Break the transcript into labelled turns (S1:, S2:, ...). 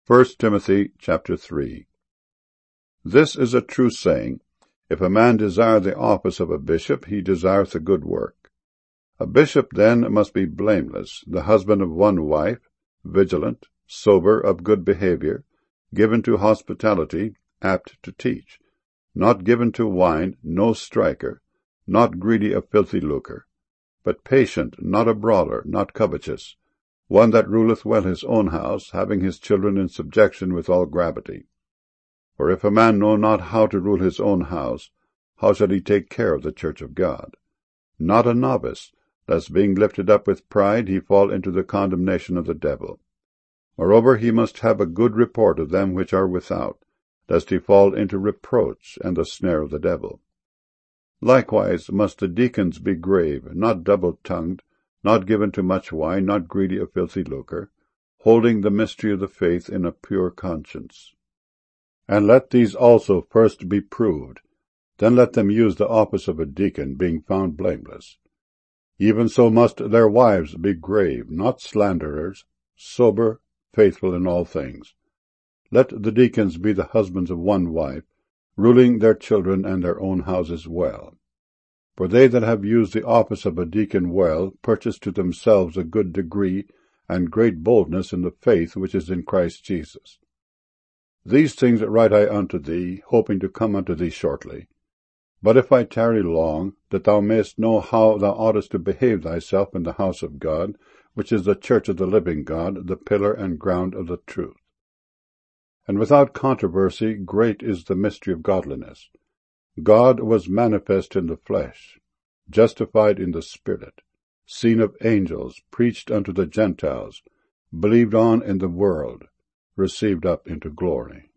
S1: 1 Timothy chapter 3. This is a true saying, if a man desire the office of a bishop, he desireth a good work. A bishop then must be blameless, the husband of one wife, vigilant, sober, of good behavior, given to hospitality, apt to teach, not given to wine, no striker, not greedy of filthy lucre, but patient, not a brawler, not covetous, one that ruleth well his own house, having his children in subjection with all gravity. For if a man know not how to rule his own house, how shall he take care of the church of God? Not a novice, lest being lifted up with pride he fall into the condemnation of the devil. Moreover, he must have a good report of them which are without, lest he fall into reproach and the snare of the devil. Likewise must the deacons be grave, not double-tongued, not given to much wine, not greedy of filthy lucre, holding the mystery of the faith in a pure conscience. And let these also first be proved, then let them use the office of a deacon, being found blameless. Even so must their wives be grave, not slanderers, sober, faithful in all things. Let the deacons be the husbands of one wife, ruling their children and their own houses well. For they that have used the office of a deacon well purchase to themselves a good degree and great boldness in the faith which is in Christ Jesus. These things write I unto thee, hoping to come unto thee shortly. But if I tarry long, that thou mayest know how thou oughtest to behave thyself in the house of God, which is the church of the living God, the pillar and ground of the truth. And without controversy great is the mystery of godliness. God was manifest in the flesh, justified in the Spirit, seen of angels, preached unto the Gentiles, believed on in the world, received up into glory.